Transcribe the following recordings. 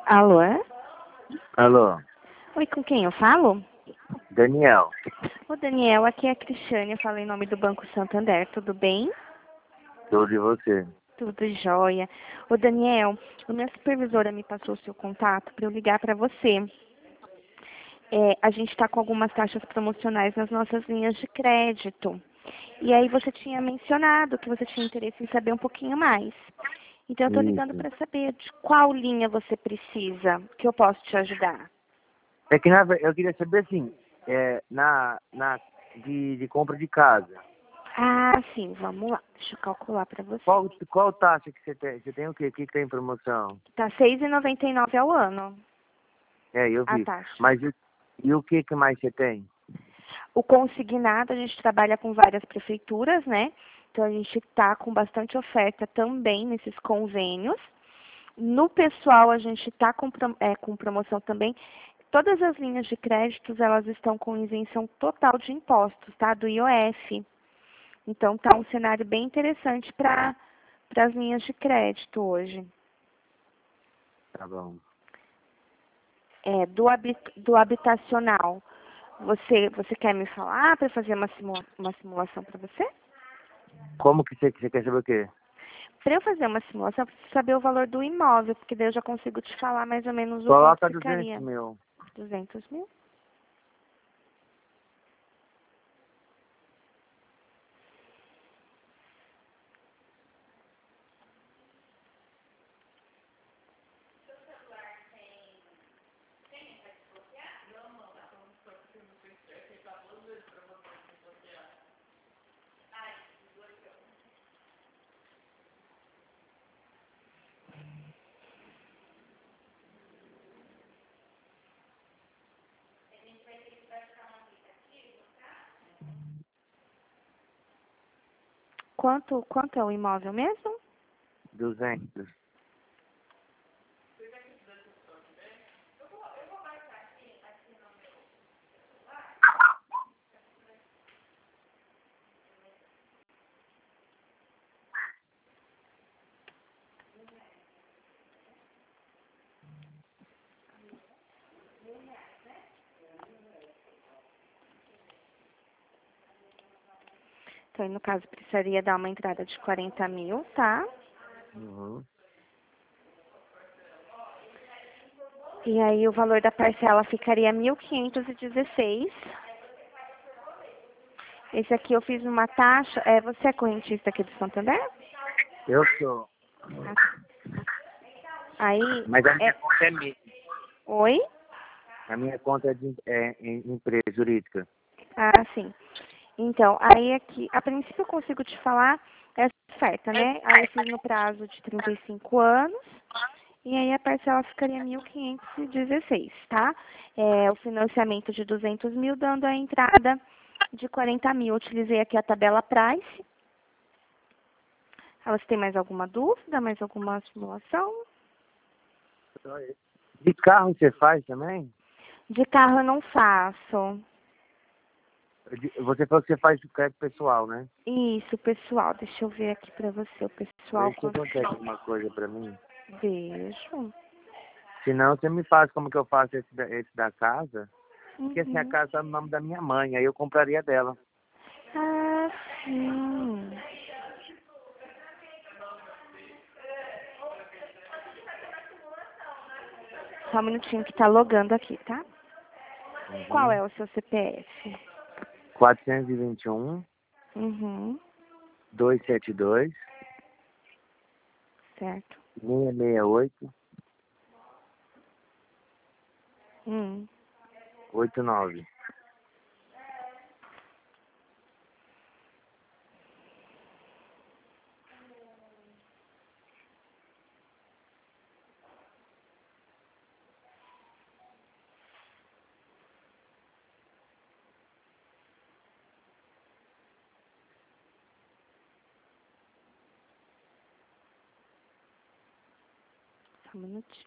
Alô? Alô, Oi, com quem eu falo? Daniel. Ô, Daniel, aqui é a Cristiane, eu falo em nome do Banco Santander, tudo bem? Tudo de você. Tudo jóia. Ô, Daniel, a minha supervisora me passou o seu contato para eu ligar para você. A gente está com algumas taxas promocionais nas nossas linhas de crédito. E aí você tinha mencionado que você tinha interesse em saber um pouquinho mais. Então eu estou ligando Isso. para saber de qual linha você precisa, que eu posso te ajudar. É que eu queria saber assim, de compra de casa. Ah, sim, vamos lá. Deixa eu calcular para você. Qual taxa que você tem? Você tem o quê? O que tem em promoção? Tá R$ 6,99 ao ano, É, eu a vi. taxa. Mas e o que mais você tem? O consignado, a gente trabalha com várias prefeituras, né? Então, a gente está com bastante oferta também nesses convênios. No pessoal, a gente está com promoção também. Todas as linhas de créditos, elas estão com isenção total de impostos, tá? Do IOF. Então, tá um cenário bem interessante para as linhas de crédito hoje. Tá bom. Do habitacional. Você quer me falar para fazer uma simulação para você? Como que você quer saber o quê? Para eu fazer uma simulação, eu preciso saber o valor do imóvel, porque daí eu já consigo te falar mais ou menos o quanto Coloca 200 ficaria. mil. 200 mil? Quanto é o imóvel mesmo? 200. Então, aí, no caso, precisaria dar uma entrada de 40 mil, tá? Uhum. E aí o valor da parcela ficaria 1.516. Esse aqui eu fiz uma taxa. Você é correntista aqui do Santander? Eu sou. Aí, Mas a minha conta é minha. oi? A minha conta é em empresa jurídica. Ah, sim. Então, aí aqui, a princípio eu consigo te falar essa oferta, né? Aí eu fiz no prazo de 35 anos, e aí a parcela ficaria 1.516, tá? O financiamento de 200 mil, dando a entrada de 40 mil. Eu utilizei aqui a tabela Price. Você tem mais alguma dúvida, mais alguma simulação? De carro você faz também? De carro eu não faço. Você falou que você faz de crédito pessoal, né? Isso, pessoal, deixa eu ver aqui pra você. O pessoal, Vê se você quanto consegue alguma coisa pra mim. vejo. Se não, você me faz como que eu faço esse da casa. Porque assim, a Uhum. casa tá no nome da minha mãe, aí eu compraria dela. Ah, sim. Só um minutinho que tá logando aqui, tá? Qual Uhum. é o seu CPF? 421 Uhum, 272 certo. 668 Hum. 89. Só um minutinho.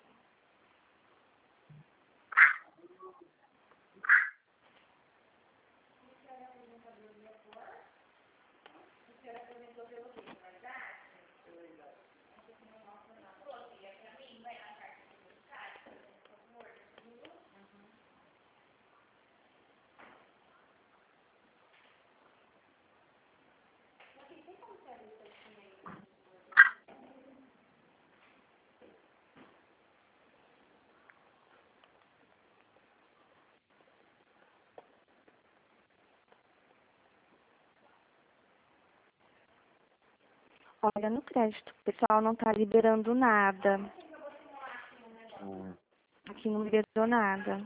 Olha no crédito, o pessoal não está liberando nada. Hum. Aqui não liberou nada.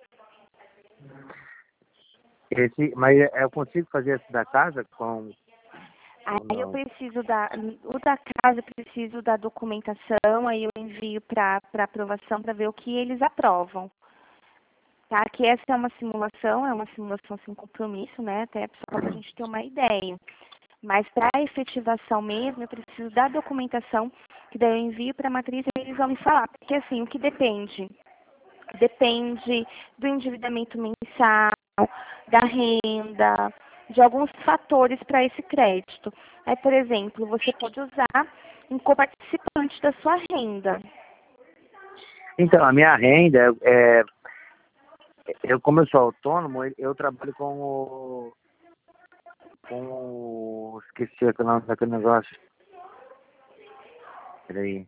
Mas eu consigo fazer esse da casa com ou Aí eu não? preciso o da casa, eu preciso da documentação, aí eu envio para aprovação para ver o que eles aprovam. Tá? Que essa é uma simulação sem compromisso, né? Até só para a gente ter uma ideia. Mas para a efetivação mesmo, eu preciso da documentação, que daí eu envio para a matriz e eles vão me falar. Porque assim, o que depende? Depende do endividamento mensal, da renda, de alguns fatores para esse crédito. Aí, por exemplo, você pode usar um coparticipante da sua renda. Então, a minha renda, como eu sou autônomo, eu trabalho esqueci aquele nome daquele negócio. Peraí.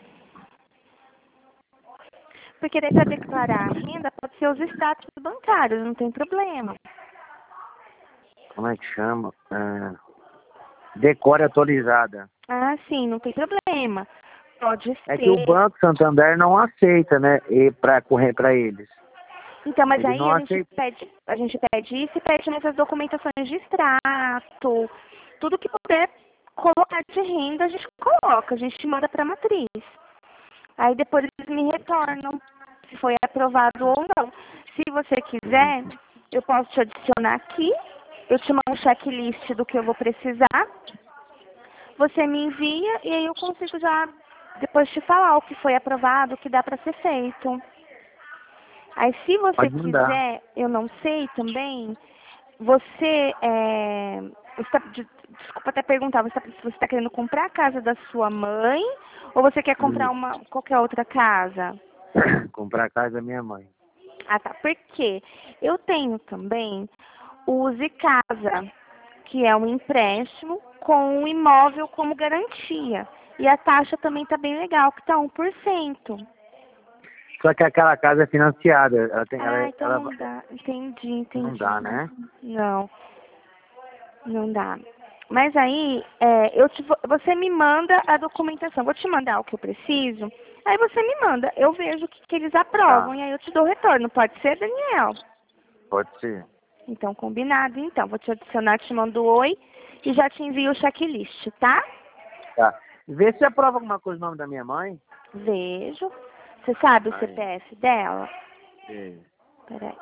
Porque daí para declarar a renda pode ser os status bancários, não tem problema. Como é que chama? Decore atualizada. Ah, sim, não tem problema. Pode É que o ser. Banco Santander não aceita, né? Para correr para eles. Então, mas Eles aí não aceitam. a gente pede isso e pede essas documentações de extrato, tudo que puder colocar de renda, a gente coloca, a gente manda para a matriz. Aí depois eles me retornam se foi aprovado ou não. Se você quiser, eu posso te adicionar aqui, eu te mando um checklist do que eu vou precisar, você me envia e aí eu consigo já depois te falar o que foi aprovado, o que dá para ser feito. Aí, se você Pode mandar. quiser, eu não sei também, você, desculpa até perguntar, você está querendo comprar a casa da sua mãe ou você quer comprar Isso. qualquer outra casa? Comprar a casa da minha mãe. Ah, tá. Porque eu tenho também o Use Casa, que é um empréstimo com um imóvel como garantia. E a taxa também está bem legal, que está 1%. Só que aquela casa é financiada. Ah, então não dá. Entendi, Não entendi. dá, né? Não, não dá. Mas aí, você me manda a documentação. Vou te mandar o que eu preciso. Aí você me manda. Eu vejo o que eles aprovam. Tá. E aí eu te dou retorno. Pode ser, Daniel? Pode ser. Então, combinado. Então, vou te adicionar, te mando o oi e já te envio o checklist, tá? Tá. Vê se aprova alguma coisa no nome da minha mãe. Vejo. Você sabe o Aí. CPF dela? Sim. Peraí.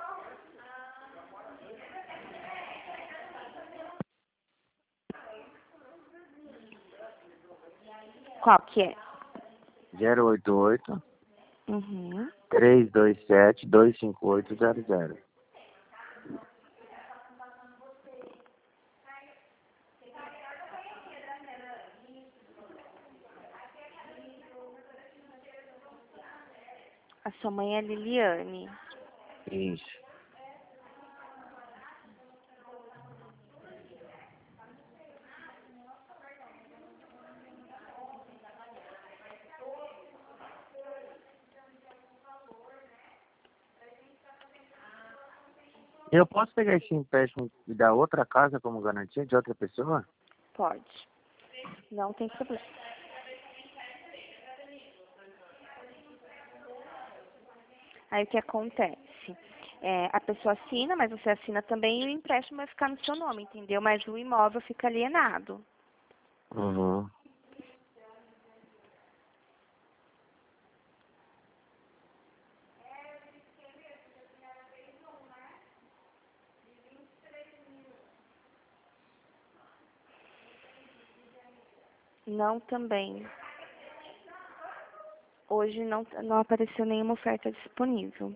Qual que é? 088 Uhum. 327 25800. A sua mãe é a Liliane. Isso. Eu posso pegar esse empréstimo e dar outra casa como garantia de outra pessoa? Pode. Não tem problema. Aí o que acontece? A pessoa assina, mas você assina também e o empréstimo vai ficar no seu nome, entendeu? Mas o imóvel fica alienado. Uhum. Não também. Hoje não apareceu nenhuma oferta disponível,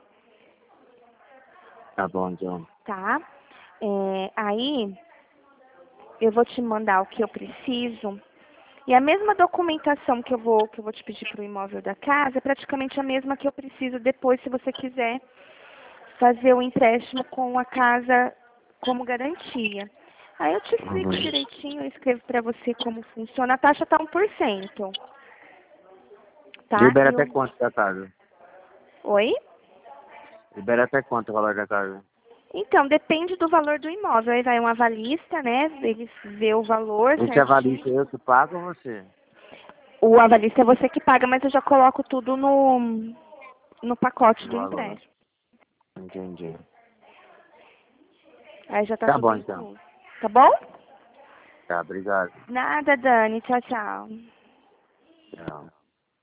Tá bom, John. tá? Aí eu vou te mandar o que eu preciso. E a mesma documentação que eu vou te pedir para o imóvel da casa é praticamente a mesma que eu preciso depois, se você quiser fazer o empréstimo com a casa como garantia. Aí eu te explico Uhum. direitinho, eu escrevo para você como funciona. A taxa está 1%, tá? Libera até quanto da casa? Oi? Libera até quanto o valor da casa? Então, depende do valor do imóvel. Aí vai um avalista, né? Ele vê o valor Esse certinho. avalista eu que pago ou você? O avalista é você que paga, mas eu já coloco tudo no pacote No do valor. empréstimo. Entendi. Aí já tá Tá tudo bom, então. incluso. Tá bom? Tá, obrigado. Nada, Dani. Tchau, tchau. Tchau.